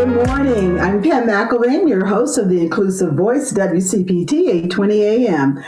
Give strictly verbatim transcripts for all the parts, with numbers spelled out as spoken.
Good morning. I'm Pam McElvain, your host of the Inclusive Voice, W C P T, eight twenty A M.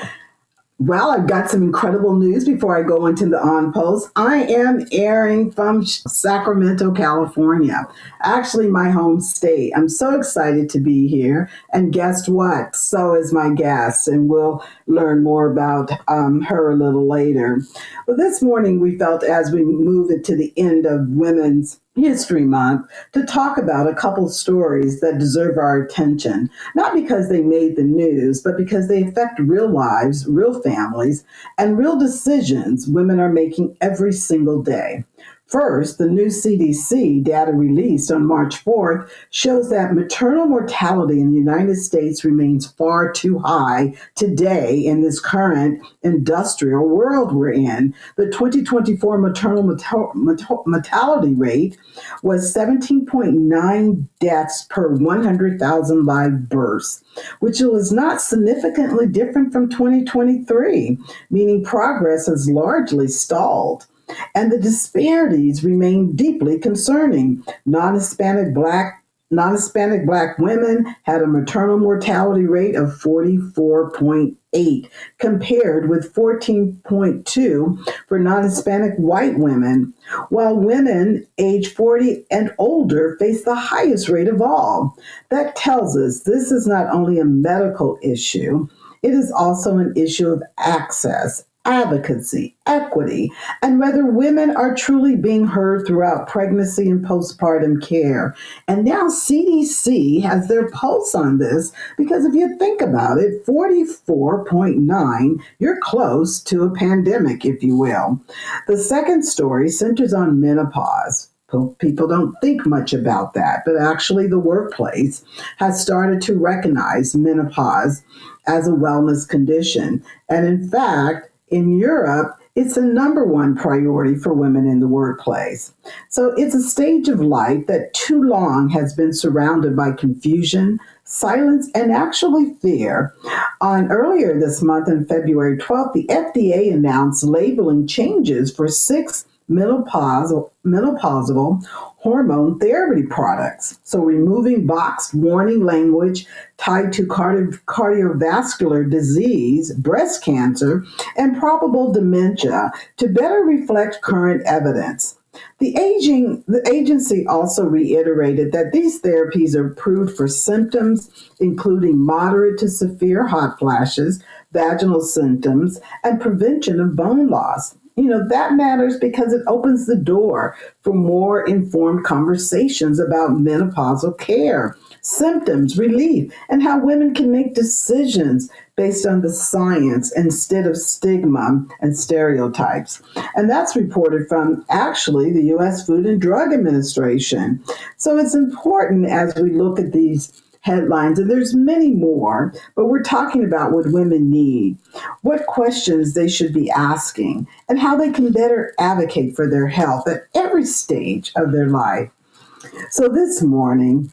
Well, I've got some incredible news before I go into the On Post. I am airing from Sacramento, California, actually my home state. I'm so excited to be here. And guess what? So is my guest, and we'll learn more about um, her a little later. Well, this morning we felt as we move into the end of Women's History Month to talk about a couple stories that deserve our attention, not because they made the news, but because they affect real lives, real families, and real decisions women are making every single day. First, the new C D C data released on March fourth shows that maternal mortality in the United States remains far too high today in this current industrial world we're in. The twenty twenty-four maternal mortal- mortal- mortality rate was seventeen point nine deaths per one hundred thousand live births, which was not significantly different from twenty twenty-three, meaning progress has largely stalled. And the disparities remain deeply concerning. Non-Hispanic Black non-Hispanic Black women had a maternal mortality rate of forty-four point eight, compared with fourteen point two for non-Hispanic white women, while women age forty and older face the highest rate of all. That tells us this is not only a medical issue, it is also an issue of access, advocacy, equity, and whether women are truly being heard throughout pregnancy and postpartum care. And now C D C has their pulse on this, because if you think about it, forty-four point nine, you're close to a pandemic, if you will. The second story centers on menopause. People don't think much about that, but actually the workplace has started to recognize menopause as a wellness condition. And in fact, in Europe, it's a number one priority for women in the workplace. So it's a stage of life that too long has been surrounded by confusion, silence, and actually fear. On earlier this month, on February twelfth, the F D A announced labeling changes for six menopausal, menopausal hormone therapy products. So removing boxed warning language tied to cardi- cardiovascular disease, breast cancer, and probable dementia to better reflect current evidence. The, aging, the agency also reiterated that these therapies are approved for symptoms including moderate to severe hot flashes, vaginal symptoms, and prevention of bone loss. You know, that matters because it opens the door for more informed conversations about menopausal care, symptoms, relief, and how women can make decisions based on the science instead of stigma and stereotypes. And that's reported from actually the U S Food and Drug Administration. So it's important as we look at these headlines, and there's many more, but we're talking about what women need, what questions they should be asking, and how they can better advocate for their health at every stage of their life. So this morning,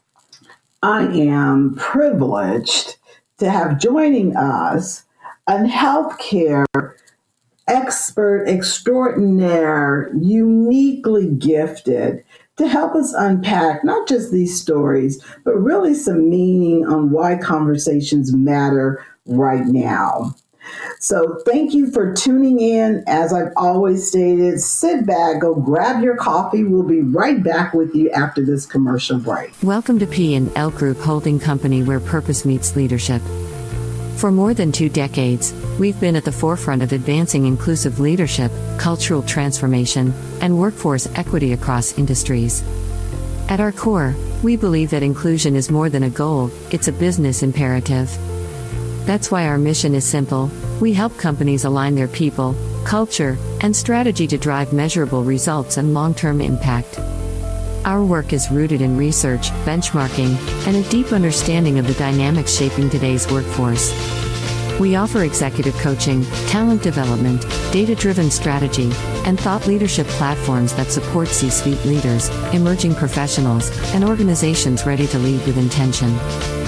I am privileged to have joining us a healthcare expert extraordinaire, uniquely gifted, to help us unpack not just these stories, but really some meaning on why conversations matter right now. So thank you for tuning in. As I've always stated, sit back, go grab your coffee. We'll be right back with you after this commercial break. Welcome to P and L Group Holding Company, where purpose meets leadership. For more than two decades, we've been at the forefront of advancing inclusive leadership, cultural transformation, and workforce equity across industries. At our core, we believe that inclusion is more than a goal, it's a business imperative. That's why our mission is simple: we help companies align their people, culture, and strategy to drive measurable results and long-term impact. Our work is rooted in research, benchmarking, and a deep understanding of the dynamics shaping today's workforce. We offer executive coaching, talent development, data-driven strategy, and thought leadership platforms that support C-suite leaders, emerging professionals, and organizations ready to lead with intention.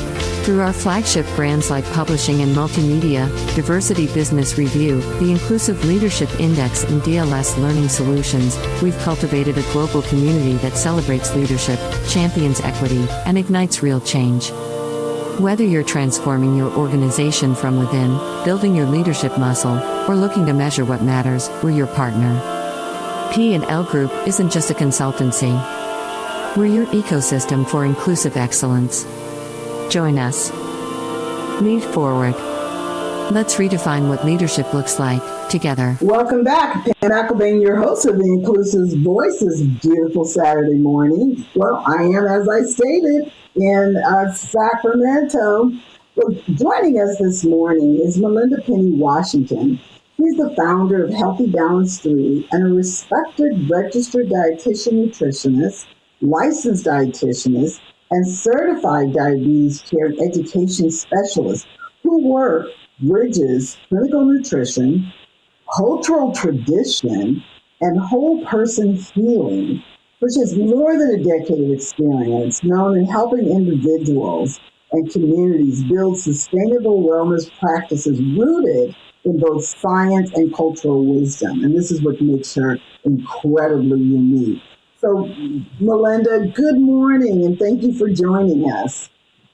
Through our flagship brands like Publishing and Multimedia, Diversity Business Review, the Inclusive Leadership Index, and D L S Learning Solutions, we've cultivated a global community that celebrates leadership, champions equity, and ignites real change. Whether you're transforming your organization from within, building your leadership muscle, or looking to measure what matters, we're your partner. P and L Group isn't just a consultancy. We're your ecosystem for inclusive excellence. Join us. Lead forward. Let's redefine what leadership looks like, together. Welcome back. Pam McElvain, your host of the Inclusive Voice, this beautiful Saturday morning. Well, I am, as I stated, in uh, Sacramento. Well, joining us this morning is Melinda Penny Washington. She's the founder of Healthy Balance three and a respected registered dietitian nutritionist, licensed dietitianist, and certified diabetes care education specialist who work bridges clinical nutrition, cultural tradition, and whole person healing, which has more than a decade of experience known in helping individuals and communities build sustainable wellness practices rooted in both science and cultural wisdom. And this is what makes her incredibly unique. So, Melinda, good morning, and thank you for joining us.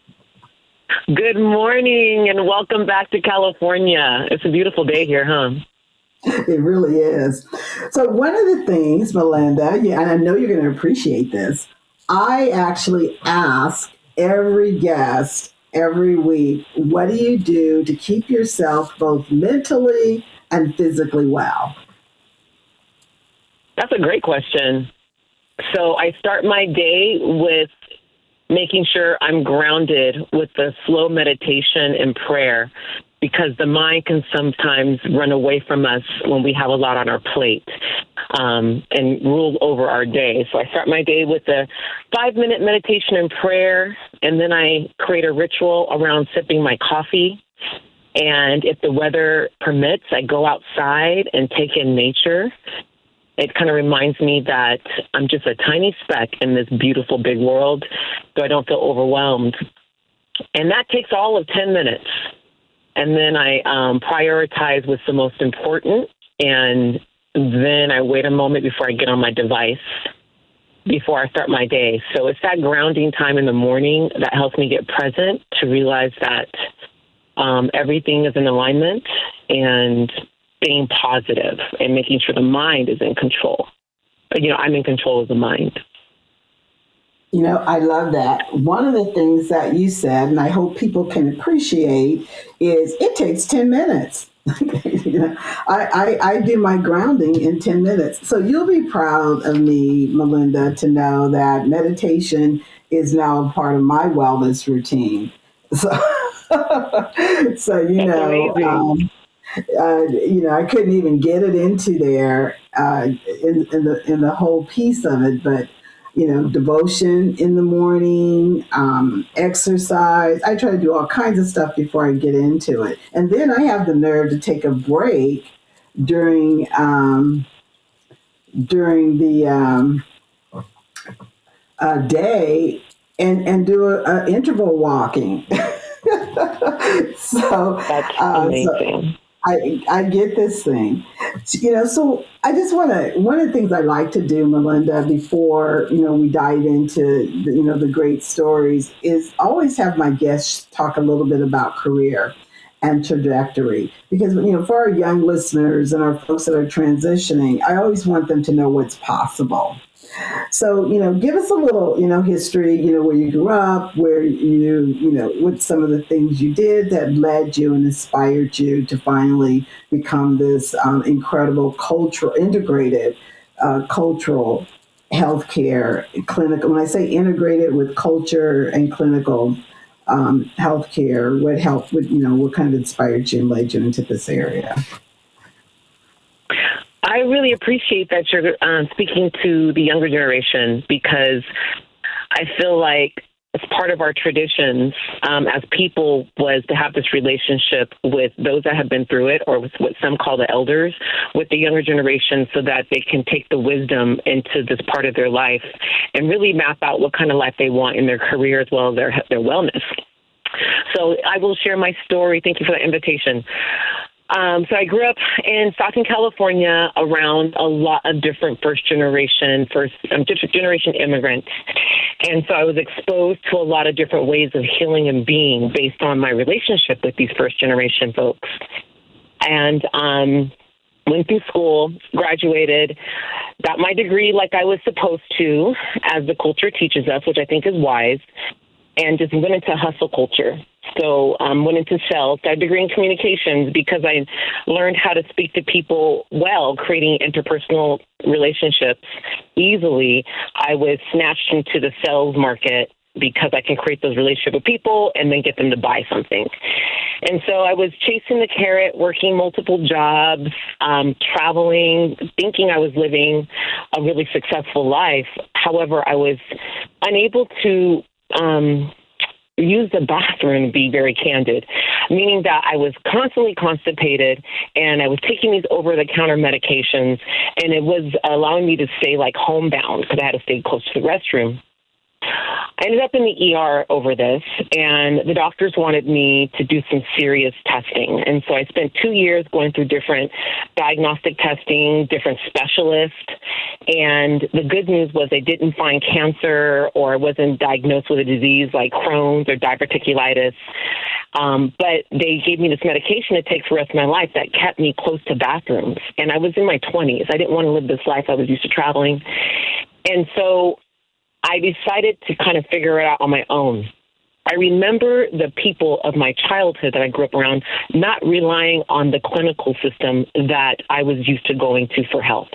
Good morning, and welcome back to California. It's a beautiful day here, huh? It really is. So one of the things, Melinda, yeah, and I know you're going to appreciate this, I actually ask every guest every week, what do you do to keep yourself both mentally and physically well? That's a great question. So I start my day with making sure I'm grounded with the slow meditation and prayer, because the mind can sometimes run away from us when we have a lot on our plate um, and rule over our day. So I start my day with a five-minute meditation and prayer, and then I create a ritual around sipping my coffee. And if the weather permits, I go outside and take in nature. It kind of reminds me that I'm just a tiny speck in this beautiful big world, so I don't feel overwhelmed. And that takes all of ten minutes. And then I um, prioritize what's the most important, and then I wait a moment before I get on my device, before I start my day. So it's that grounding time in the morning that helps me get present, to realize that um, everything is in alignment, and staying positive and making sure the mind is in control. You know, I'm in control of the mind. You know, I love that. One of the things that you said, and I hope people can appreciate, is it takes ten minutes. you know, I, I, I do my grounding in ten minutes. So you'll be proud of me, Melinda, to know that meditation is now a part of my wellness routine. So, so you That's know, amazing. um, uh, you know, I couldn't even get it into there uh, in, in the in the whole piece of it, but you know, devotion in the morning, um, exercise. I try to do all kinds of stuff before I get into it. And then I have the nerve to take a break during um, during the um, uh, day and, and do a, a interval walking. so That's uh, amazing. So, I, I get this thing, you know, so I just want to, one of the things I like to do, Melinda, before, you know, we dive into, the, you know, the great stories, is always have my guests talk a little bit about career and trajectory. Because, you know, for our young listeners and our folks that are transitioning, I always want them to know what's possible. So, you know, give us a little, you know, history, you know, where you grew up, where you, you know, what some of the things you did that led you and inspired you to finally become this um, incredible cultural, integrated uh, cultural healthcare clinical. When I say integrated with culture and clinical um, healthcare, what helped, what, you know, what kind of inspired you and led you into this area? I really appreciate that you're um, speaking to the younger generation, because I feel like it's part of our traditions um, as people was to have this relationship with those that have been through it, or with what some call the elders, with the younger generation, so that they can take the wisdom into this part of their life and really map out what kind of life they want in their career as well as their their wellness. So I will share my story. Thank you for the invitation. Um, so I grew up in Stockton, California, around a lot of different first generation, first um, generation immigrants. And so I was exposed to a lot of different ways of healing and being based on my relationship with these first generation folks. And um, went through school, graduated, got my degree like I was supposed to, as the culture teaches us, which I think is wise, and just went into hustle culture. So um, went into sales, got a degree in communications because I learned how to speak to people well, creating interpersonal relationships easily. I was snatched into the sales market because I can create those relationships with people and then get them to buy something. And so I was chasing the carrot, working multiple jobs, um, traveling, thinking I was living a really successful life. However, I was unable to um, use the bathroom, to be very candid, meaning that I was constantly constipated and I was taking these over-the-counter medications, and it was allowing me to stay like homebound because I had to stay close to the restroom. I ended up in the E R over this, and the doctors wanted me to do some serious testing. And so I spent two years going through different diagnostic testing, different specialists. And the good news was they didn't find cancer or I wasn't diagnosed with a disease like Crohn's or diverticulitis. Um, but they gave me this medication to take for the rest of my life that kept me close to bathrooms. And I was in my twenties. I didn't want to live this life. I was used to traveling. And so I decided to kind of figure it out on my own. I remember the people of my childhood that I grew up around not relying on the clinical system that I was used to going to for health.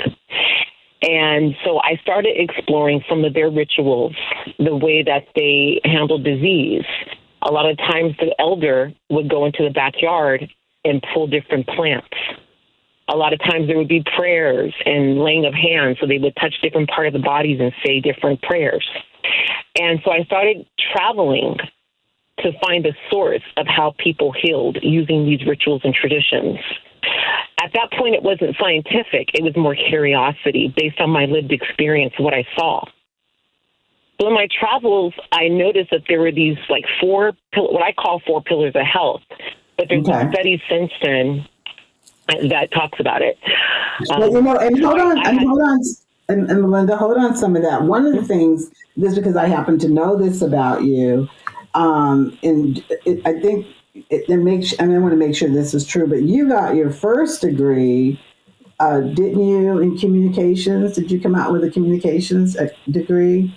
And so I started exploring some of their rituals, the way that they handled disease. A lot of times the elder would go into the backyard and pull different plants. A lot of times there would be prayers and laying of hands, so they would touch different parts of the bodies and say different prayers. And so I started traveling to find the source of how people healed using these rituals and traditions. At that point, it wasn't scientific. It was more curiosity based on my lived experience, what I saw. So in my travels, I noticed that there were these like four, what I call four pillars of health, but there's okay. been studies since then that talks about it. Um, well, you know, and hold on, I, and I, hold on, and, and Melinda, hold on some of that. One of the things, this because I happen to know this about you, um, and it, I think it, it makes, and I want to make sure this is true, but you got your first degree, uh, didn't you, in communications? Did you come out with a communications degree?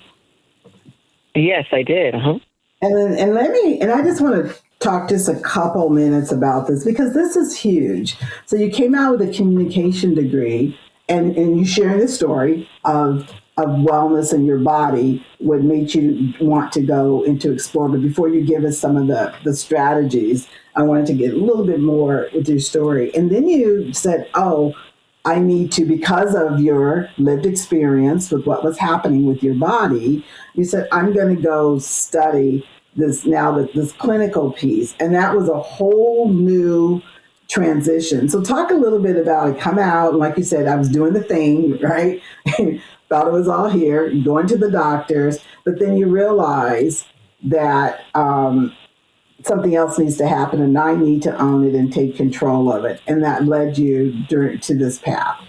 Yes, I did. Uh-huh. And and let me, and I just want to talk just a couple minutes about this because this is huge. So you came out with a communication degree, and, and you sharing the story of of wellness in your body, what made you want to go into explore. But before you give us some of the, the strategies, I wanted to get a little bit more with your story. And then you said, oh, I need to, because of your lived experience with what was happening with your body, you said, I'm going to go study this now that this clinical piece. And that was a whole new transition. So talk a little bit about it. Come out, and like you said, I was doing the thing, right? Thought it was all here, going to the doctors, but then you realize that um, something else needs to happen and I need to own it and take control of it. And that led you during, to this path.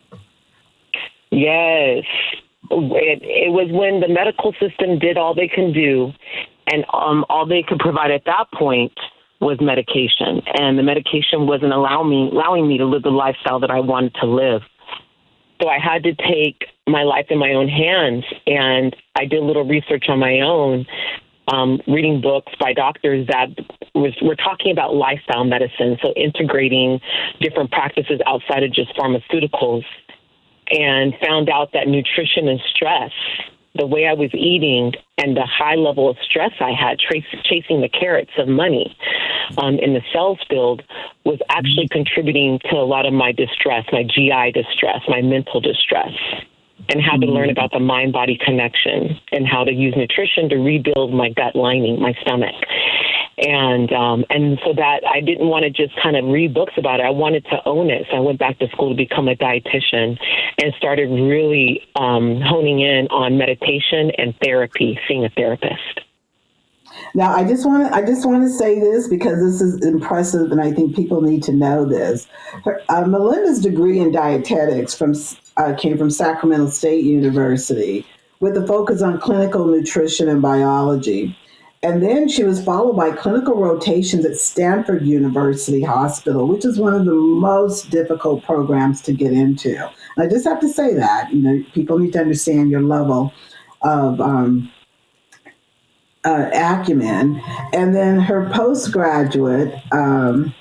Yes. It, it was when the medical system did all they can do, and um, all they could provide at that point was medication. And the medication wasn't allow me, allowing me to live the lifestyle that I wanted to live. So I had to take my life in my own hands, and I did a little research on my own, um, reading books by doctors that was, were talking about lifestyle medicine, so integrating different practices outside of just pharmaceuticals, and found out that nutrition and stress, the way I was eating and the high level of stress I had trace, chasing the carrots of money um, in the sales field was actually contributing to a lot of my distress, my G I distress, my mental distress, and had to learn about the mind-body connection and how to use nutrition to rebuild my gut lining, my stomach. And um, and so that I didn't want to just kind of read books about it. I wanted to own it. So I went back to school to become a dietitian and started really um, honing in on meditation and therapy, seeing a therapist. Now, I just want to I just want to say this because this is impressive, and I think people need to know this. Her, uh, Melinda's degree in dietetics from uh, came from Sacramento State University, with a focus on clinical nutrition and biology. And then she was followed by clinical rotations at Stanford University Hospital, which is one of the most difficult programs to get into. And I just have to say that, you know, people need to understand your level of um, uh, acumen. And then her postgraduate um,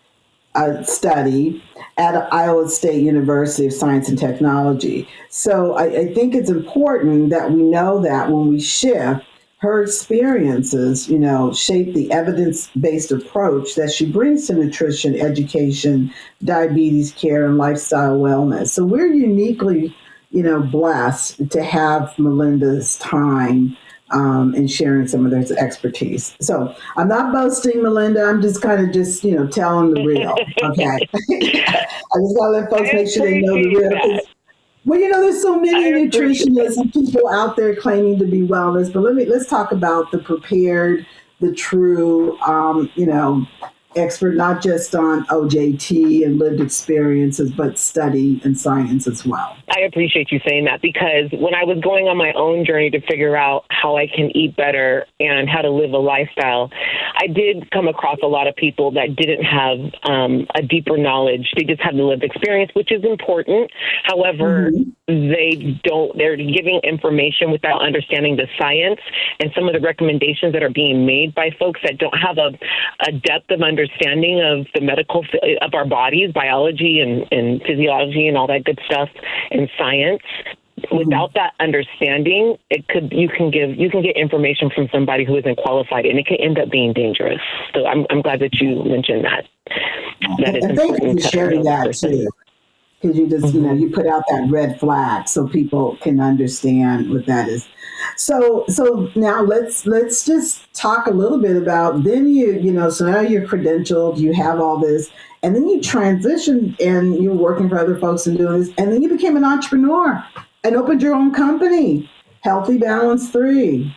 uh, study at Iowa State University of Science and Technology. So I, I think it's important that we know that when we shift, her experiences, you know, shape the evidence-based approach that she brings to nutrition, education, diabetes care, and lifestyle wellness. So we're uniquely, you know, blessed to have Melinda's time um, and sharing some of their expertise. So I'm not boasting, Melinda. I'm just kind of just, you know, telling the real. Okay. I just gotta let folks make sure they know the real. Well, you know, there's so many nutritionists and people out there claiming to be wellness, but let me let's talk about the prepared, the true, um, you know, expert, not just on O J T and lived experiences, but study and science as well. I appreciate you saying that, because when I was going on my own journey to figure out how I can eat better and how to live a lifestyle, I did come across a lot of people that didn't have um, a deeper knowledge. They just had the lived experience, which is important. However, mm-hmm. they don't, they're giving information without understanding the science and some of the recommendations that are being made by folks that don't have a, a depth of understanding of the medical, of our bodies, biology and, and physiology and all that good stuff in science. Without that understanding, it could you can give you can get information from somebody who isn't qualified, and it can end up being dangerous. So I'm I'm glad that you mentioned that. That is and thank you for sharing that too, because you just mm-hmm. you know you put out that red flag so people can understand what that is. So so now let's let's just talk a little bit about then you you know so now you're credentialed, you have all this, and then you transitioned and you're working for other folks and doing this, and then you became an entrepreneur and opened your own company, Healthy Balance three.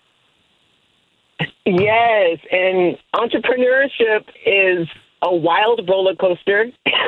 Yes, and entrepreneurship is a wild roller coaster,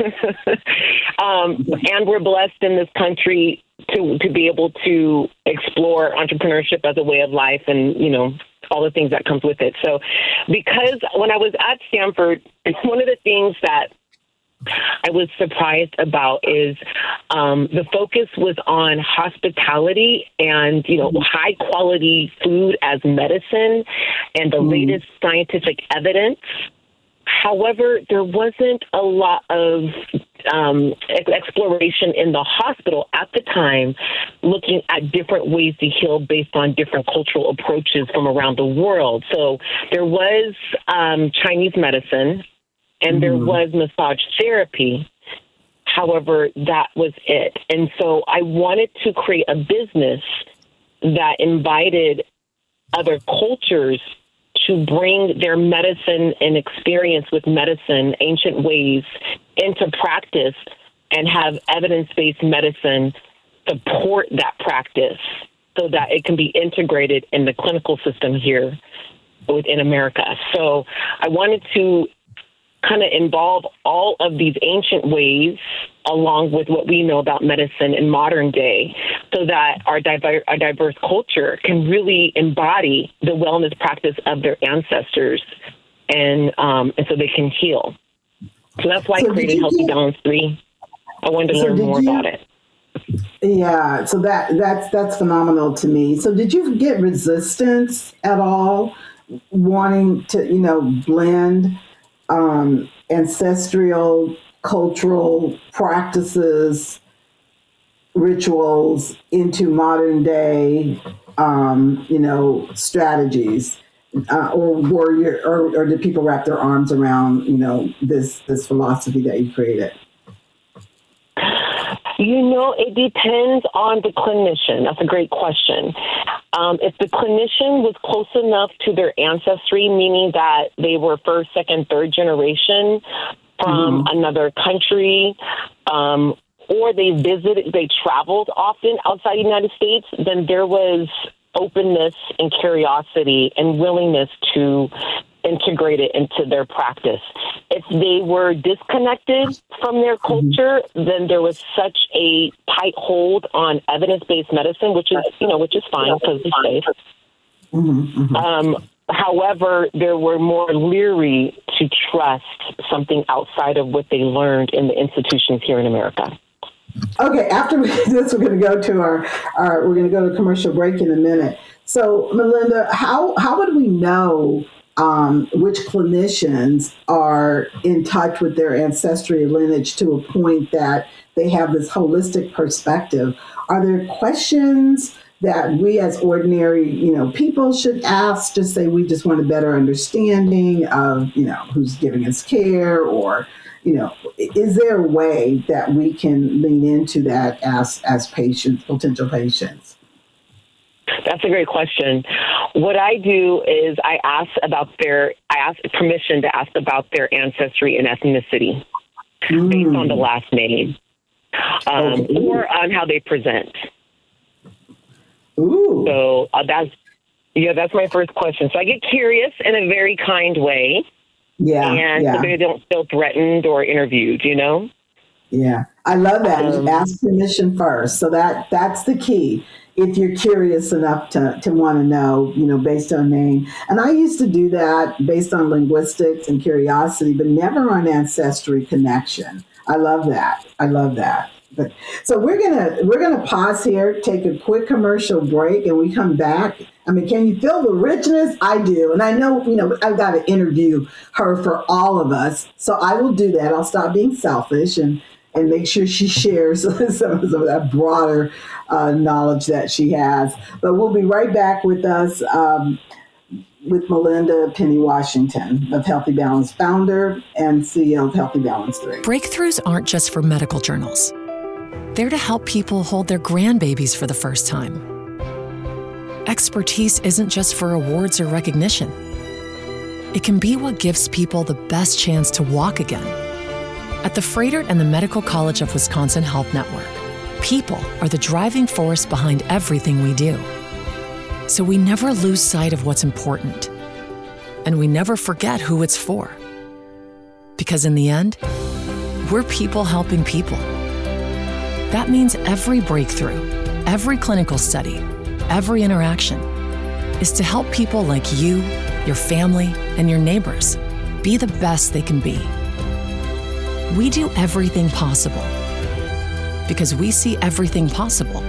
um, and we're blessed in this country to to be able to explore entrepreneurship as a way of life, and you know all the things that comes with it. So, because when I was at Stanford, one of the things that I was surprised about is um, the focus was on hospitality and, you know, high quality food as medicine and the mm. latest scientific evidence. However, there wasn't a lot of um, exploration in the hospital at the time, looking at different ways to heal based on different cultural approaches from around the world. So there was um, Chinese medicine, and there was massage therapy. However, that was it. And so I wanted to create a business that invited other cultures to bring their medicine and experience with medicine, ancient ways, into practice and have evidence-based medicine support that practice so that it can be integrated in the clinical system here within America. So I wanted to kind of involve all of these ancient ways along with what we know about medicine in modern day so that our, diver- our diverse culture can really embody the wellness practice of their ancestors and um, and so they can heal. So that's why so I created Healthy get, Balance three. I wanted to so learn more you, about it. Yeah, so that that's that's phenomenal to me. So did you get resistance at all wanting to, you know, blend Um, ancestral, cultural practices, rituals into modern day, um, you know, strategies, uh, or were you, or, or did people wrap their arms around, you know, this this philosophy that you created? You know, it depends on the clinician. That's a great question. Um, if the clinician was close enough to their ancestry, meaning that they were first, second, third generation from mm-hmm. another country, um, or they visited, they traveled often outside the United States, then there was openness and curiosity and willingness to integrate it into their practice. If they were disconnected from their culture, mm-hmm. then there was such a tight hold on evidence-based medicine, which is, you know, which is fine because it's safe. Mm-hmm, mm-hmm. Um, however, there were more leery to trust something outside of what they learned in the institutions here in America. Okay, after this, we're going to go to our, our we're going to go to a commercial break in a minute. So, Melinda, how how would we know um, which clinicians are in touch with their ancestry lineage to a point that they have this holistic perspective? Are there questions that we as ordinary, you know, people should ask to say we just want a better understanding of, you know, who's giving us care, or, you know, is there a way that we can lean into that as as patients, potential patients? That's a great question. What I do is I ask about their, I ask permission to ask about their ancestry and ethnicity mm. based on the last name, um, okay. or on how they present. Ooh. So uh, that's, yeah, that's my first question. So I get curious in a very kind way. Yeah. And yeah. so they don't feel threatened or interviewed, you know? Yeah. I love that. Um, you ask permission first. So that that's the key. If you're curious enough to, to want to know, you know, based on name. And I used to do that based on linguistics and curiosity, but never on ancestry connection. I love that. I love that. But, so we're gonna we're gonna pause here, take a quick commercial break, and we come back. I mean, can you feel the richness? I do, and I know you know I've got to interview her for all of us, so I will do that. I'll stop being selfish and and make sure she shares some of that broader uh, knowledge that she has. But we'll be right back with us. Um, with Melinda Penny Washington of Healthy Balance, founder and C E O of Healthy Balance three. Breakthroughs aren't just for medical journals. They're to help people hold their grandbabies for the first time. Expertise isn't just for awards or recognition. It can be what gives people the best chance to walk again. At the Froedtert and the Medical College of Wisconsin Health Network, people are the driving force behind everything we do. So we never lose sight of what's important, and we never forget who it's for. Because in the end, we're people helping people. That means every breakthrough, every clinical study, every interaction is to help people like you, your family, and your neighbors be the best they can be. We do everything possible because we see everything possible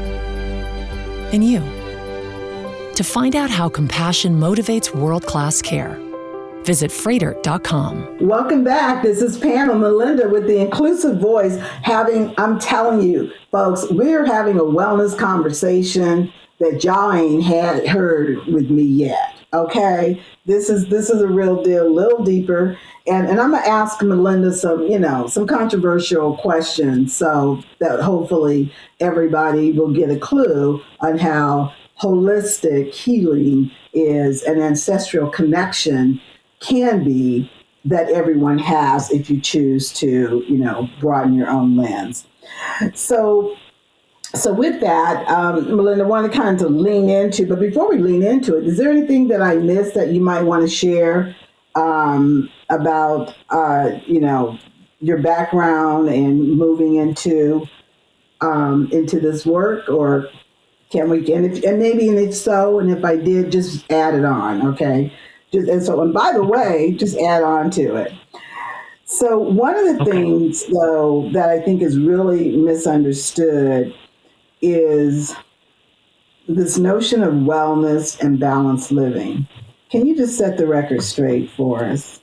in you. To find out how compassion motivates world-class care, visit Froedtert dot com. Welcome back. This is Pam and Melinda with the Inclusive Voice. Having, I'm telling you, folks, we're having a wellness conversation that y'all ain't had heard with me yet. Okay, this is this is a real deal, a little deeper, and and I'm gonna ask Melinda some, you know, some controversial questions, so that hopefully everybody will get a clue on how holistic healing is an ancestral connection can be that everyone has if you choose to, you know, broaden your own lens. So, so with that, um, Melinda, I want to kind of lean into, but before we lean into it, is there anything that I missed that you might want to share um, about, uh, you know, your background and moving into um, into this work, or can we, and, if, and maybe, and if so, and if I did, just add it on, okay? Just, and so, and by the way, just add on to it. So one of the okay. things, though, that I think is really misunderstood is this notion of wellness and balanced living. Can you just set the record straight for us?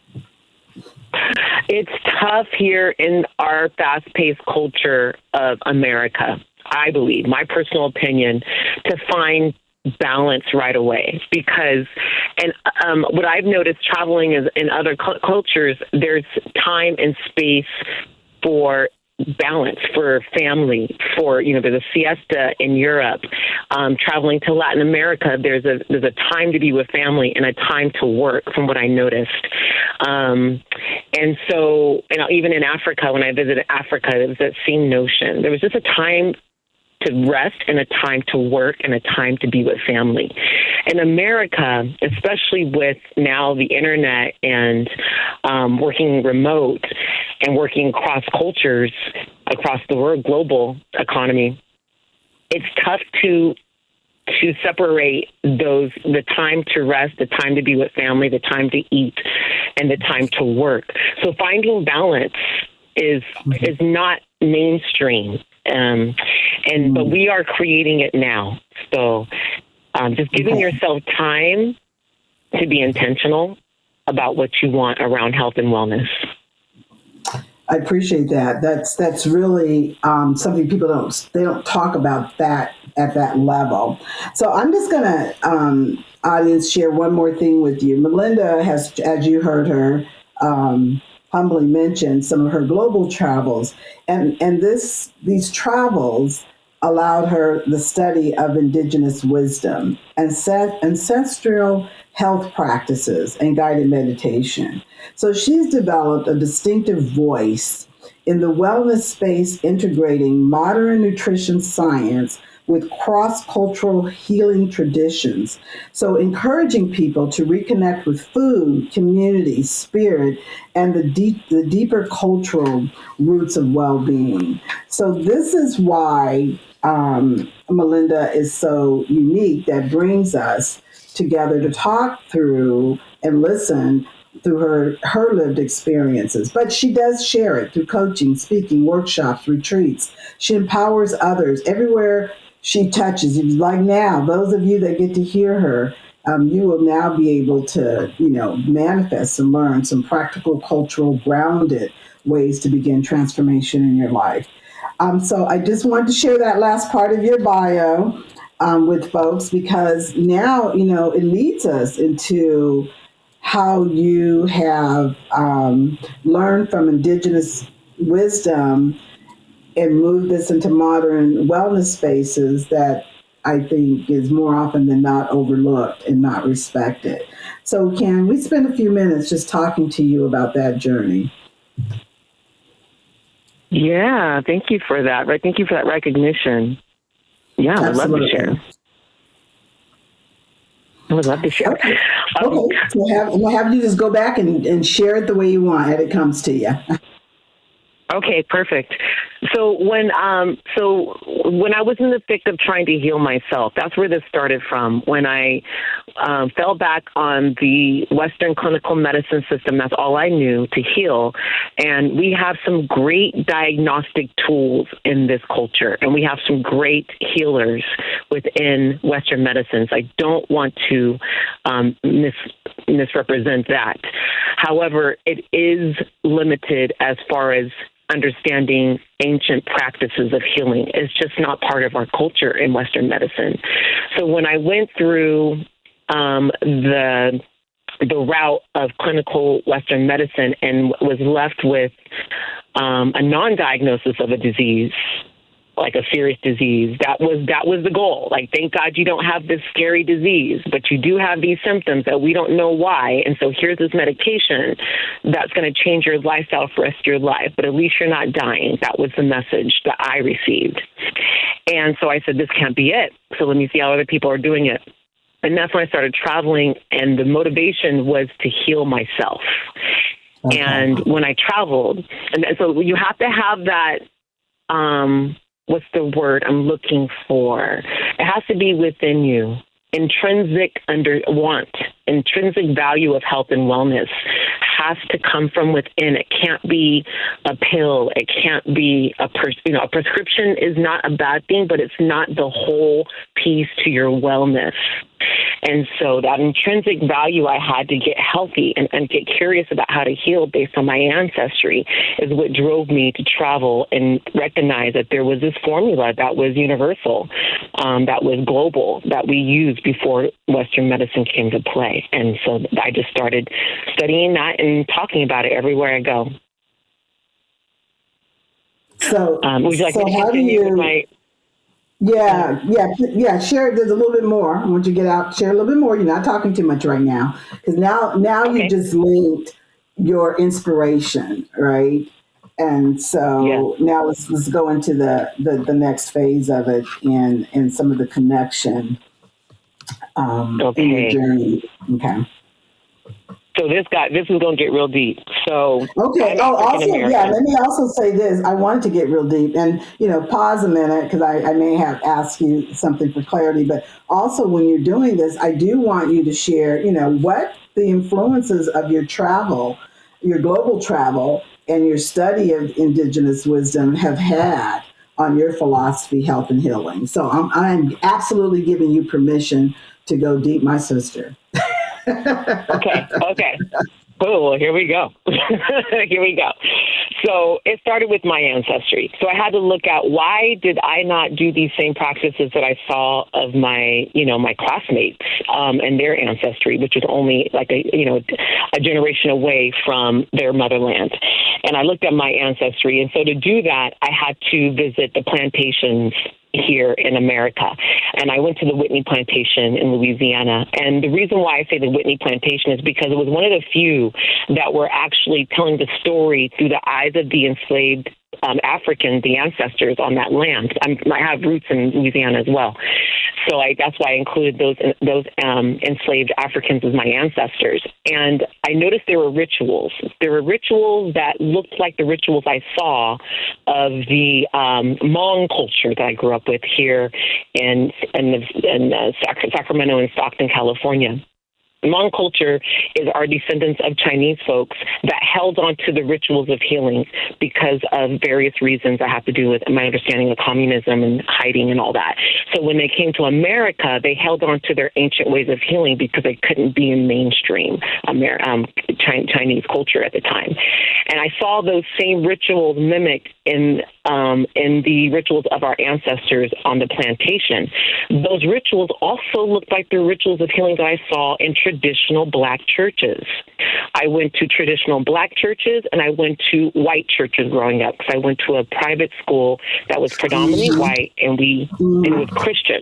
It's tough here in our fast-paced culture of America, I believe, my personal opinion, to find balance right away, because and um, what I've noticed traveling is in other cu- cultures, there's time and space for balance, for family, for, you know, there's a siesta in Europe. Um, traveling to Latin America, there's a there's a time to be with family and a time to work, from what I noticed. Um, and so, you know, even in Africa, when I visited Africa, it was that same notion. There was just a time to rest and a time to work and a time to be with family. In America, especially with now the internet and um, working remote and working across cultures, across the world, global economy, it's tough to to separate those, the time to rest, the time to be with family, the time to eat, and the time to work. So finding balance is is not mainstream, um, and but we are creating it now. So um, just giving yourself time to be intentional about what you want around health and wellness. I appreciate that. That's that's really um, something people don't they don't talk about that at that level. So I'm just gonna um, audience share one more thing with you. Melinda has, as you heard her um, humbly mention, some of her global travels, and and this these travels allowed her the study of indigenous wisdom and ancestral health practices and guided meditation. So she's developed a distinctive voice in the wellness space, integrating modern nutrition science with cross-cultural healing traditions. So encouraging people to reconnect with food, community, spirit, and the deep, the deeper cultural roots of well-being. So this is why um, Melinda is so unique, that brings us together to talk through and listen through her, her lived experiences. But she does share it through coaching, speaking, workshops, retreats. She empowers others everywhere she touches. Like now, those of you that get to hear her, um, you will now be able to, you know, manifest and learn some practical, cultural, grounded ways to begin transformation in your life. Um, so I just wanted to share that last part of your bio um, with folks, because now, you know, it leads us into how you have um, learned from indigenous wisdom and moved this into modern wellness spaces that I think is more often than not overlooked and not respected. So can we spend a few minutes just talking to you about that journey? Yeah, thank you for that. Right, thank you for that recognition. Yeah, I would love to share. I would love to share. Okay, Um, okay. So we'll have, we'll have you just go back and, and share it the way you want as it comes to you. Okay, perfect. So when um so when I was in the thick of trying to heal myself, that's where this started from. When I um, fell back on the Western clinical medicine system, that's all I knew to heal. And we have some great diagnostic tools in this culture, and we have some great healers within Western medicines. I don't want to um, mis- misrepresent that. However, it is limited as far as understanding ancient practices of healing. Is just not part of our culture in Western medicine. So when I went through um, the the route of clinical Western medicine and was left with um, a non-diagnosis of a disease, like a serious disease, that was that was the goal. Like, thank God you don't have this scary disease, but you do have these symptoms that we don't know why. And so here's this medication that's going to change your lifestyle for the rest of your life, but at least you're not dying. That was the message that I received. And so I said, this can't be it. So let me see how other people are doing it. And that's when I started traveling, and the motivation was to heal myself. Okay. And when I traveled, and so you have to have that, um, what's the word I'm looking for? It has to be within you. Intrinsic under want, intrinsic value of health and wellness has to come from within. It can't be a pill. It can't be a pres- you know, a prescription is not a bad thing, but it's not the whole piece to your wellness. And so that intrinsic value I had to get healthy and, and get curious about how to heal based on my ancestry is what drove me to travel and recognize that there was this formula that was universal, um, that was global, that we used before Western medicine came to play. And so I just started studying that and talking about it everywhere I go. So, um, would you like so me to how do continue you... with my... Yeah, yeah, yeah. Share. There's a little bit more. I want you to get out. Share a little bit more. You're not talking too much right now, because now, now Okay. you just linked your inspiration, right, And so Yeah. now let's let's go into the, the, the next phase of it and and some of the connection um, in your Okay. journey. Okay. So this got this is going to get real deep. So Okay. I'm Oh, African also, yeah. American. Let me also say this. I wanted to get real deep, and you know, pause a minute because I, I may have asked you something for clarity. But also, when you're doing this, I do want you to share, you know, what the influences of your travel, your global travel, and your study of indigenous wisdom have had on your philosophy, health, and healing. So I'm I'm absolutely giving you permission to go deep, my sister. Okay. Okay. Oh, well, here we go. Here we go. So it started with my ancestry. So I had to look at why did I not do these same practices that I saw of my, you know, my classmates um, and their ancestry, which is only like a, you know, a generation away from their motherland. And I looked at my ancestry. And so to do that, I had to visit the plantations here in America. And I went to the Whitney Plantation in Louisiana. And the reason why I say the Whitney Plantation is because it was one of the few that were actually telling the story through the eyes of the enslaved um, Africans, the ancestors on that land. I'm, I have roots in Louisiana as well. So I, that's why I included those those um, enslaved Africans as my ancestors. And I noticed there were rituals. There were rituals that looked like the rituals I saw of the um, Hmong culture that I grew up with here in, in, the, in uh, Sac- Sacramento and Stockton, California. Hmong culture is our descendants of Chinese folks that held on to the rituals of healing because of various reasons that have to do with my understanding of communism and hiding and all that. So when they came to America, they held on to their ancient ways of healing because they couldn't be in mainstream Amer- um, Chinese culture at the time. And I saw those same rituals mimicked in um, in the rituals of our ancestors on the plantation. Those rituals also looked like the rituals of healing that I saw in traditional Black churches. I went to traditional Black churches and I went to white churches growing up because I went to a private school that was predominantly Mm-hmm. white and we and it was Christian.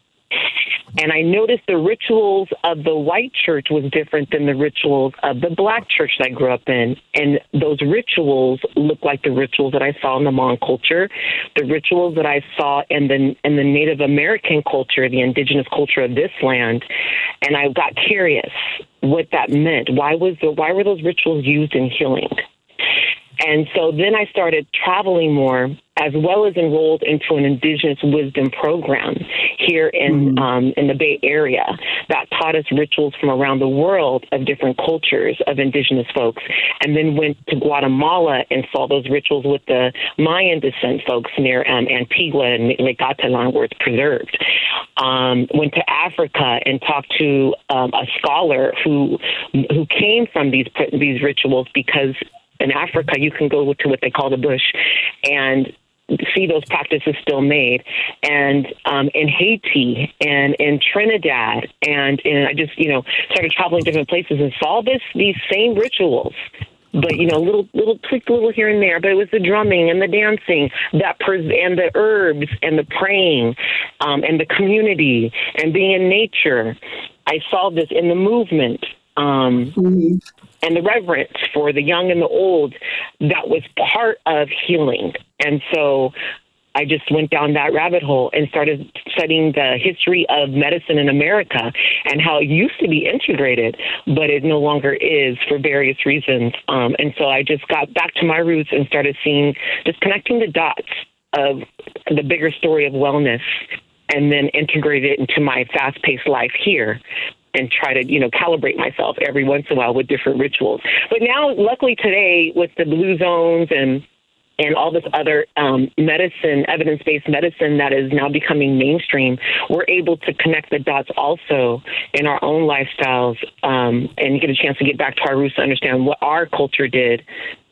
And I noticed the rituals of the white church was different than the rituals of the Black church that I grew up in. And those rituals looked like the rituals that I saw in the Hmong culture, the rituals that I saw in the in the Native American culture, the indigenous culture of this land. And I got curious what that meant. Why was the, why were those rituals used in healing? And so then I started traveling more, as well as enrolled into an Indigenous Wisdom program here in mm-hmm. um, in the Bay Area that taught us rituals from around the world of different cultures of Indigenous folks, and then went to Guatemala and saw those rituals with the Mayan descent folks near um, Antigua and Lake Atelan, where it's preserved. Um, went to Africa and talked to um, a scholar who who came from these these rituals because in Africa, you can go to what they call the bush and see those practices still made. And um, in Haiti and in Trinidad, and in, I just, you know, started traveling different places and saw this these same rituals. But, you know, little, little tweak, little here and there. But it was the drumming and the dancing that pres- and the herbs and the praying um, and the community and being in nature. I saw this in the movement. Um, mm-hmm. And the reverence for the young and the old, that was part of healing. And so I just went down that rabbit hole and started studying the history of medicine in America and how it used to be integrated, but it no longer is for various reasons. Um, and so I just got back to my roots and started seeing, just connecting the dots of the bigger story of wellness and then integrate it into my fast-paced life here. And try to, you know, calibrate myself every once in a while with different rituals. But now, luckily today, with the blue zones and and all this other um, medicine, evidence-based medicine that is now becoming mainstream, we're able to connect the dots also in our own lifestyles um, and get a chance to get back to our roots to understand what our culture did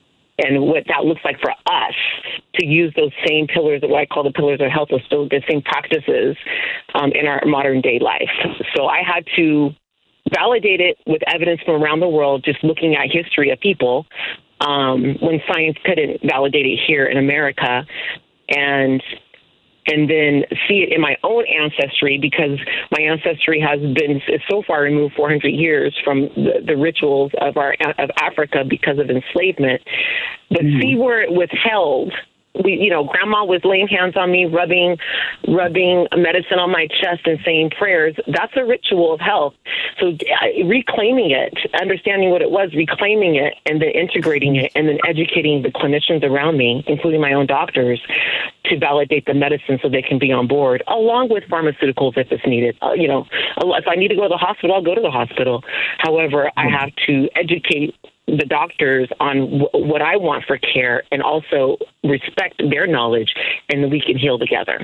and what that looks like for us to use those same pillars, what I call the pillars of health, those still the same practices um, in our modern day life. So I had to validate it with evidence from around the world, just looking at history of people um, when science couldn't validate it here in America. And and then see it in my own ancestry, because my ancestry has been is so far removed four hundred years from the, the rituals of our of Africa because of enslavement, but mm-hmm. see where it was held. We, you know, grandma was laying hands on me, rubbing, rubbing medicine on my chest and saying prayers. That's a ritual of health. So uh, reclaiming it, understanding what it was, reclaiming it, and then integrating it, and then educating the clinicians around me, including my own doctors, to validate the medicine so they can be on board, along with pharmaceuticals if it's needed. Uh, you know, if I need to go to the hospital, I'll go to the hospital. However, I have to educate the doctors on w- what I want for care, and also respect their knowledge, and then we can heal together.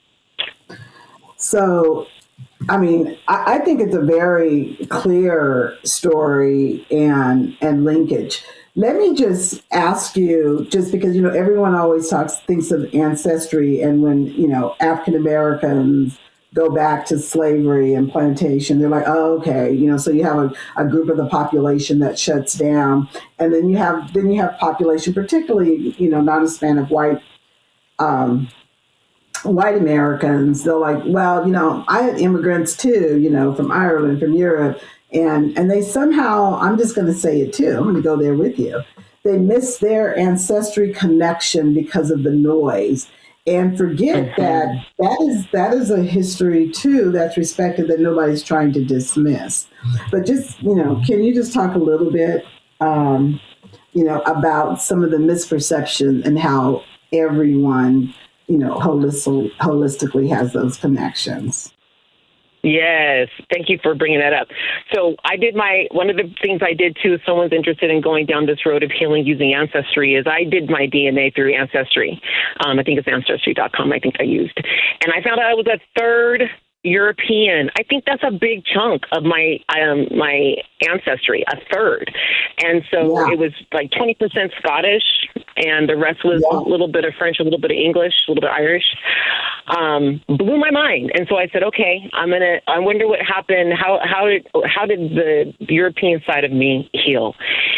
So, I mean, I, I think it's a very clear story and and linkage. Let me just ask you, just because, you know, everyone always talks, thinks of ancestry, and when, you know, African Americans go back to slavery and plantation, they're like, oh, okay, you know, so you have a, a group of the population that shuts down, and then you have then you have population, particularly, you know, non-Hispanic white um, white Americans. They're like, well, you know, I had immigrants too, you know, from Ireland, from Europe, and and they somehow, I'm just going to say it too, I'm going to go there with you, they miss their ancestry connection because of the noise. And forget mm-hmm. that that is that is a history too that's respected, that nobody's trying to dismiss. But just, you know, can you just talk a little bit, um, you know, about some of the misperception and how everyone, you know, holistically, holistically has those connections? Yes. Thank you for bringing that up. So I did my, one of the things I did too, if someone's interested in going down this road of healing using Ancestry, is I did my D N A through Ancestry. Um, I think it's ancestry dot com I think I used. And I found out I was a third European. I think that's a big chunk of my um, my ancestry, a third. And so yeah. it was like twenty percent Scottish, and the rest was yeah. a little bit of French, a little bit of English, a little bit of Irish. Um, blew my mind. And so I said, okay, I'm going to, I wonder what happened. How, how did, how did the European side of me heal?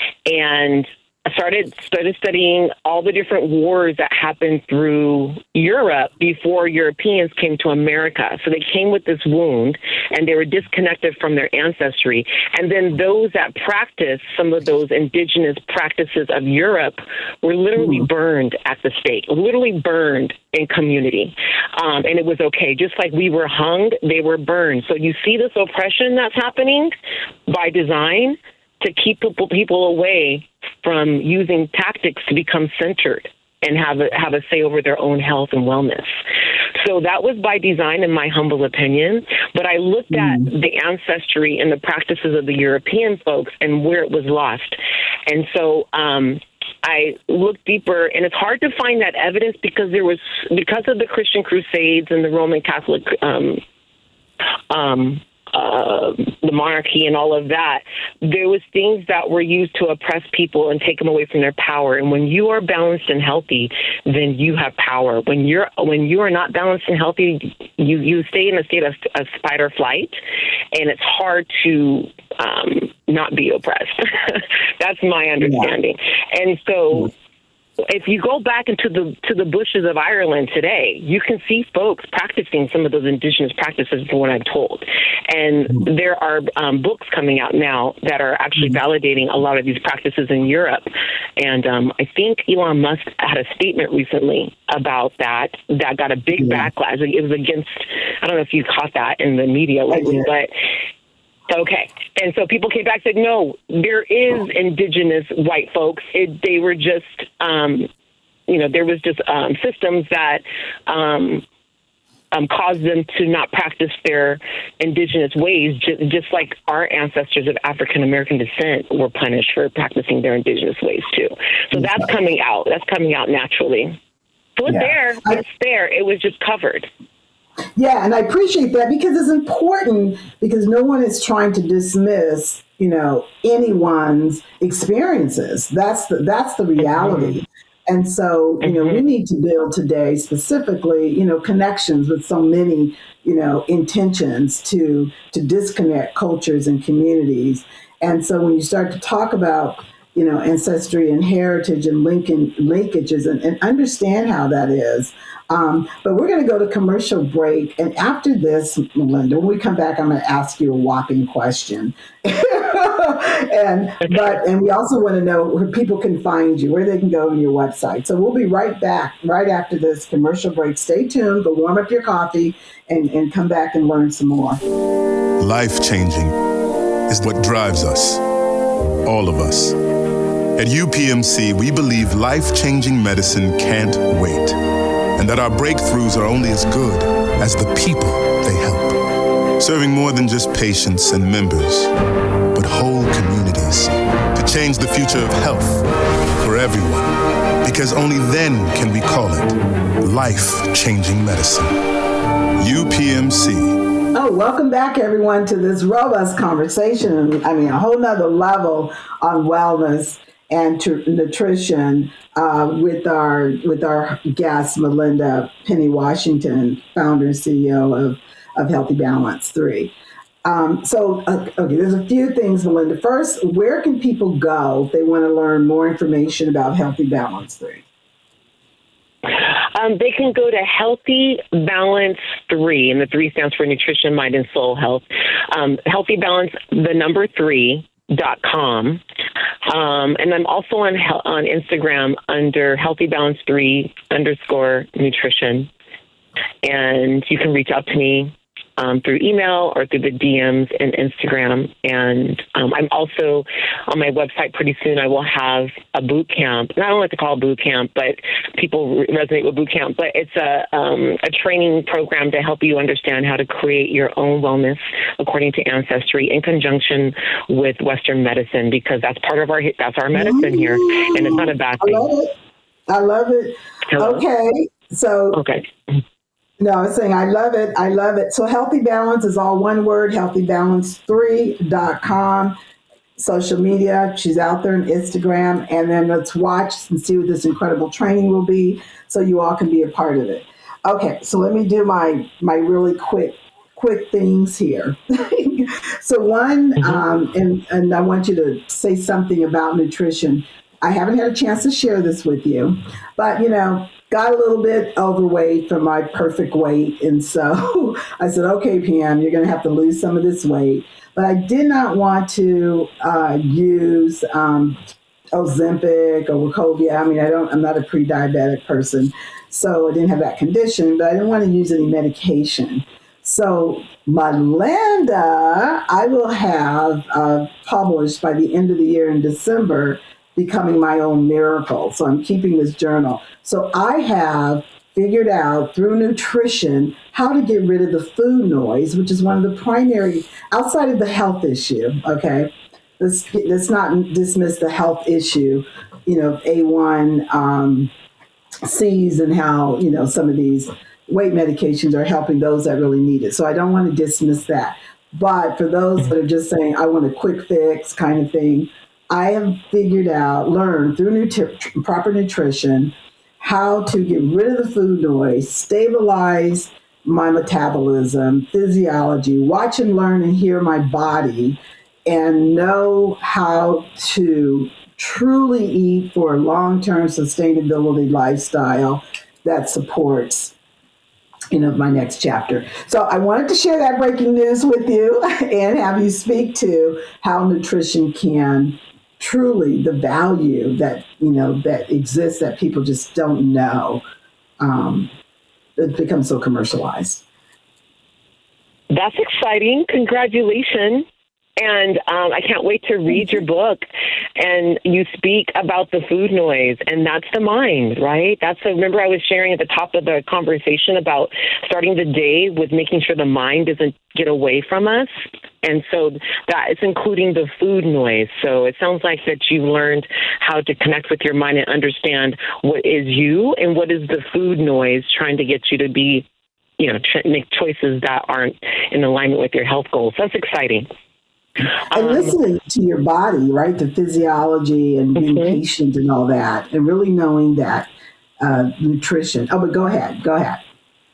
And I started started studying all the different wars that happened through Europe before Europeans came to America. So they came with this wound, and they were disconnected from their ancestry. And then those that practiced some of those indigenous practices of Europe were literally mm. burned at the stake, literally burned in community. Um, and it was okay. Just like we were hung, they were burned. So you see this oppression that's happening by design to keep people, people away from using tactics to become centered and have a, have a say over their own health and wellness. So that was by design, in my humble opinion. But I looked mm. at the ancestry and the practices of the European folks and where it was lost. And so um, I looked deeper, and it's hard to find that evidence because there was, because of the Christian Crusades and the Roman Catholic um, um Uh, the monarchy and all of that, there was things that were used to oppress people and take them away from their power. And when you are balanced and healthy, then you have power. When you're when you are not balanced and healthy, you, you stay in a state of, of fight or flight, and it's hard to um, not be oppressed. That's my understanding. Yeah. And so if you go back into the to the bushes of Ireland today, you can see folks practicing some of those indigenous practices, from what I'm told. And mm-hmm. there are um, books coming out now that are actually mm-hmm. validating a lot of these practices in Europe. And um, I think Elon Musk had a statement recently about that that got a big yeah. backlash. It was against, I don't know if you caught that in the media lately, but okay. And so people came back and said, no, there is indigenous white folks. It, they were just, um, you know, there was just um, systems that um, um, caused them to not practice their indigenous ways, just, just like our ancestors of African-American descent were punished for practicing their indigenous ways too. So that's coming out. That's coming out naturally. So it's yeah. there. It's there. It was just covered. Yeah, and I appreciate that because it's important, because no one is trying to dismiss, you know, anyone's experiences. That's the that's the reality. Mm-hmm. And so, you know, mm-hmm. we need to build today specifically, you know, connections with so many, you know, intentions to to disconnect cultures and communities. And so when you start to talk about, you know, ancestry and heritage and linking linkages and, and understand how that is. Um, but we're going to go to commercial break. And after this, Melinda, when we come back, I'm going to ask you a whopping question. and but and we also want to know where people can find you, where they can go on your website. So we'll be right back right after this commercial break. Stay tuned, go warm up your coffee, and, and come back and learn some more. Life-changing is what drives us, all of us. At U P M C, we believe life-changing medicine can't wait, and that our breakthroughs are only as good as the people they help. Serving more than just patients and members, but whole communities to change the future of health for everyone. Because only then can we call it life-changing medicine. U P M C. Oh, welcome back, everyone, to this robust conversation. I mean, a whole nother level on wellness and tr- nutrition uh, with our with our guest, Melinda Penny Washington, founder and C E O of, of Healthy Balance three. Um, so, uh, okay, there's a few things, Melinda. First, where can people go if they want to learn more information about Healthy Balance three? Um, they can go to Healthy Balance three, and the three stands for Nutrition, Mind, and Soul Health. Um, Healthy Balance, the number three, dot com. Um, and I'm also on on Instagram under Healthy Balance three underscore nutrition. And you can reach out to me um, through email or through the D Ms in Instagram. And um, I'm also on my website pretty soon. I will have a boot camp. And I don't like to call it boot camp, but people resonate with boot camp. But it's a um, a training program to help you understand how to create your own wellness according to Ancestry in conjunction with Western medicine, because that's part of our that's our medicine here, and it's not a bad thing. I love it. I love it. Hello? Okay, so okay. No, I was saying I love it. I love it. So Healthy Balance is all one word, healthy balance three dot com. Social media, she's out there on Instagram. And then let's watch and see what this incredible training will be so you all can be a part of it. Okay, so let me do my, my really quick quick things here. So one, mm-hmm. um, and, and I want you to say something about nutrition. I haven't had a chance to share this with you, but, you know, got a little bit overweight from my perfect weight. And so I said, okay, Pam, you're going to have to lose some of this weight. But I did not want to uh, use um, Ozempic or Wegovy. I mean, I don't, I'm not a pre-diabetic person, so I didn't have that condition, but I didn't want to use any medication. So Melinda, I will have uh, published by the end of the year in December, Becoming My Own Miracle. So I'm keeping this journal. So I have figured out through nutrition how to get rid of the food noise, which is one of the primary, outside of the health issue, okay? Let's, let's not dismiss the health issue, you know, A one um, C's and how, you know, some of these weight medications are helping those that really need it. So I don't want to dismiss that. But for those that are just saying, I want a quick fix kind of thing, I have figured out, learned through nutri- proper nutrition, how to get rid of the food noise, stabilize my metabolism, physiology, watch and learn and hear my body, and know how to truly eat for a long-term sustainability lifestyle that supports, you know, my next chapter. So I wanted to share that breaking news with you and have you speak to how nutrition can truly the value that, you know, that exists that people just don't know. Um, it becomes so commercialized. That's exciting. Congratulations. And um, I can't wait to read your book. And you speak about the food noise, and that's the mind, right? That's a, remember I was sharing at the top of the conversation about starting the day with making sure the mind doesn't get away from us. And so that is including the food noise. So it sounds like that you've learned how to connect with your mind and understand what is you and what is the food noise trying to get you to be, you know, tr- make choices that aren't in alignment with your health goals. That's exciting. And um, listening to your body, right? The physiology and being mm-hmm. patient and all that, and really knowing that uh, nutrition. Oh, but go ahead. Go ahead.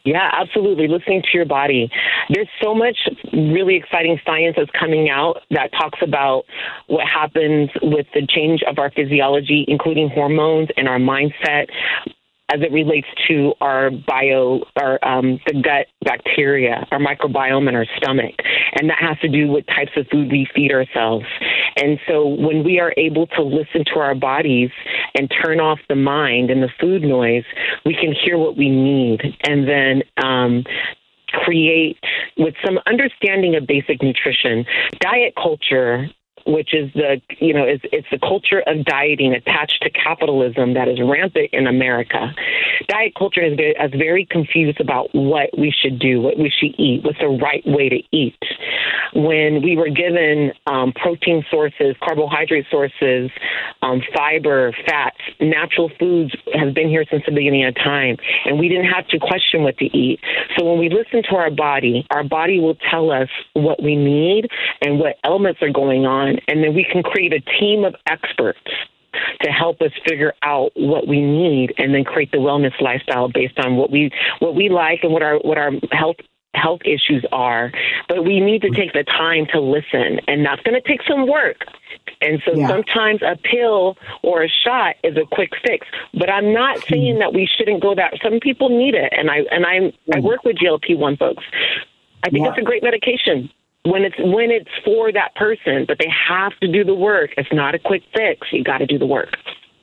Yeah, absolutely. Listening to your body. There's so much really exciting science that's coming out that talks about what happens with the change of our physiology, including hormones and our mindset, as it relates to our bio, our um, the gut bacteria, our microbiome in our stomach. And that has to do with types of food we feed ourselves. And so when we are able to listen to our bodies and turn off the mind and the food noise, we can hear what we need and then um, create with some understanding of basic nutrition. Diet culture, which is the, you know, is it's the culture of dieting attached to capitalism that is rampant in America. Diet culture is very, is very confused about what we should do, what we should eat, what's the right way to eat. When we were given um, protein sources, carbohydrate sources, um, fiber, fats, natural foods have been here since the beginning of time, and we didn't have to question what to eat. So when we listen to our body, our body will tell us what we need and what elements are going on. And then we can create a team of experts to help us figure out what we need and then create the wellness lifestyle based on what we what we like and what our what our health health issues are. But we need to take the time to listen, and that's going to take some work. And so yeah. sometimes a pill or a shot is a quick fix. But I'm not saying that we shouldn't go that. Some people need it, and I and I I work with G L P one folks. I think yeah. it's a great medication. When it's when it's for that person, but they have to do the work. It's not a quick fix. You got to do the work.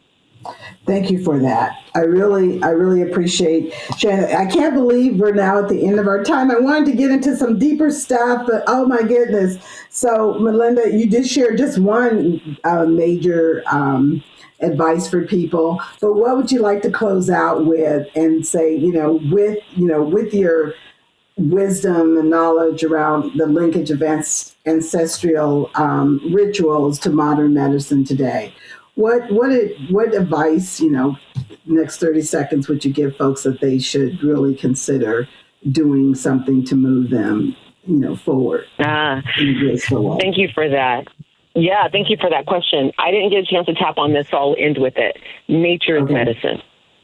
Thank you for that. I really, I really appreciate Shannon. I can't believe we're now at the end of our time. I wanted to get into some deeper stuff, but oh my goodness. So Melinda, you did share just one uh, major um, advice for people, but what would you like to close out with and say, you know, with, you know, with your wisdom and knowledge around the linkage of ancestral um, rituals to modern medicine today? What what what advice, you know, next thirty seconds would you give folks that they should really consider doing something to move them, you know, forward? Ah, thank you for that. Yeah, thank you for that question. I didn't get a chance to tap on this, so I'll end with it. Nature is okay. medicine.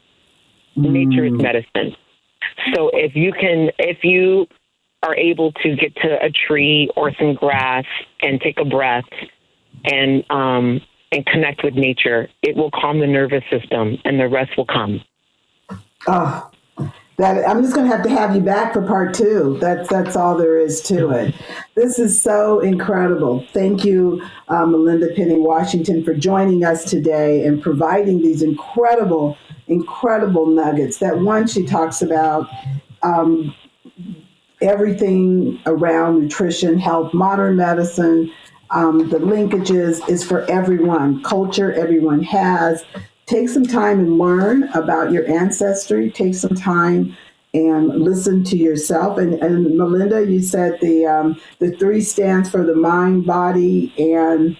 Mm. Nature is medicine. So if you can, if you are able to get to a tree or some grass and take a breath and um, and connect with nature, it will calm the nervous system, and the rest will come. Oh, that I'm just going to have to have you back for part two. That's that's all there is to it. This is so incredible. Thank you, uh, Melinda Penny Washington, for joining us today and providing these incredible. incredible nuggets. That one, she talks about um, everything around nutrition, health, modern medicine, um, the linkages is for everyone. Culture, everyone has. Take some time and learn about your ancestry. Take some time and listen to yourself. And, and Melinda, you said the um, the three stands for the mind, body, and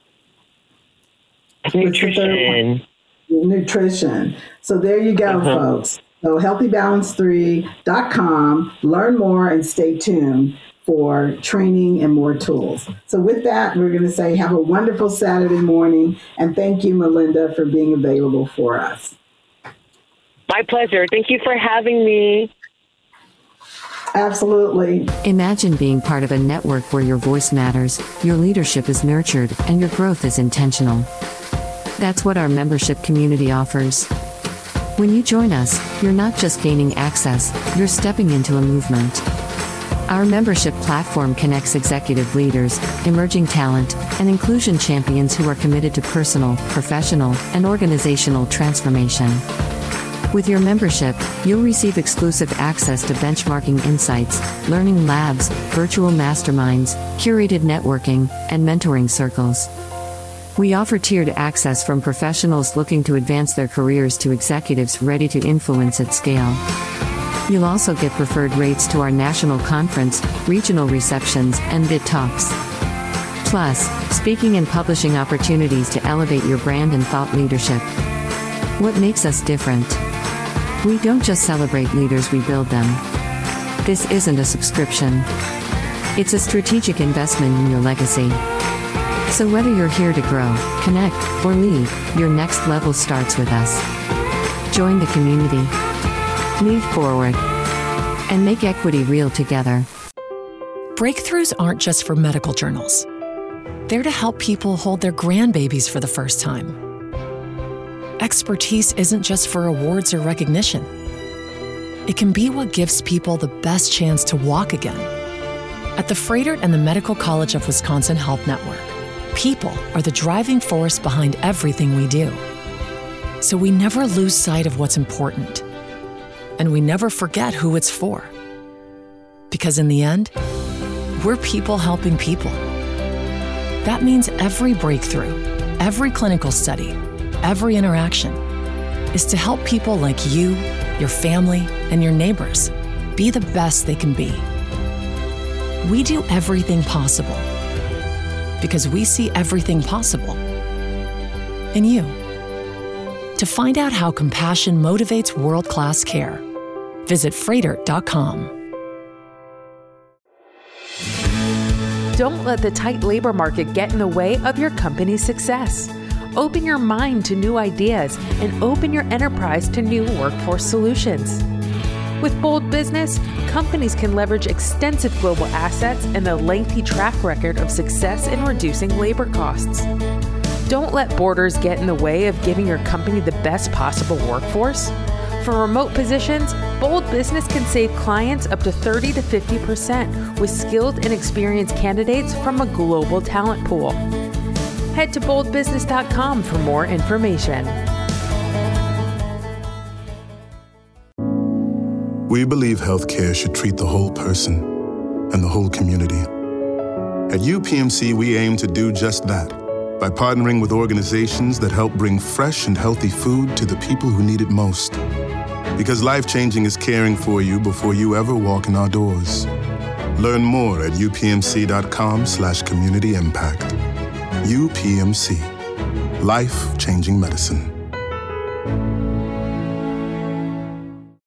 nutrition. Nutrition. So there you go, uh-huh. folks. So healthy balance three dot com. Learn more and stay tuned for training and more tools. So with that, we're going to say have a wonderful Saturday morning. And thank you, Melinda, for being available for us. My pleasure. Thank you for having me. Absolutely. Imagine being part of a network where your voice matters, your leadership is nurtured, and your growth is intentional. That's what our membership community offers. When you join us, you're not just gaining access, you're stepping into a movement. Our membership platform connects executive leaders, emerging talent, and inclusion champions who are committed to personal, professional, and organizational transformation. With your membership, you'll receive exclusive access to benchmarking insights, learning labs, virtual masterminds, curated networking, and mentoring circles. We offer tiered access from professionals looking to advance their careers to executives ready to influence at scale. You'll also get preferred rates to our national conference, regional receptions, and B I T talks. Plus, speaking and publishing opportunities to elevate your brand and thought leadership. What makes us different? We don't just celebrate leaders, we build them. This isn't a subscription. It's a strategic investment in your legacy. So whether you're here to grow, connect, or lead, your next level starts with us. Join the community. Lead forward. and make equity real together. Breakthroughs aren't just for medical journals. They're to help people hold their grandbabies for the first time. Expertise isn't just for awards or recognition. It can be what gives people the best chance to walk again. At the Froedtert and the Medical College of Wisconsin Health Network, people are the driving force behind everything we do. So we never lose sight of what's important. And we never forget who it's for. Because in the end, we're people helping people. That means every breakthrough, every clinical study, every interaction is to help people like you, your family, and your neighbors be the best they can be. We do everything possible because we see everything possible in you. To find out how compassion motivates world-class care, visit Froedtert dot com. Don't let the tight labor market get in the way of your company's success. Open your mind to new ideas and open your enterprise to new workforce solutions. With Bold Business, companies can leverage extensive global assets and a lengthy track record of success in reducing labor costs. Don't let borders get in the way of giving your company the best possible workforce. For remote positions, Bold Business can save clients up to thirty to fifty percent with skilled and experienced candidates from a global talent pool. Head to bold business dot com for more information. We believe healthcare should treat the whole person and the whole community. At U P M C, we aim to do just that by partnering with organizations that help bring fresh and healthy food to the people who need it most. Because life-changing is caring for you before you ever walk in our doors. Learn more at upmc.com slash community impact. U P M C, life-changing medicine.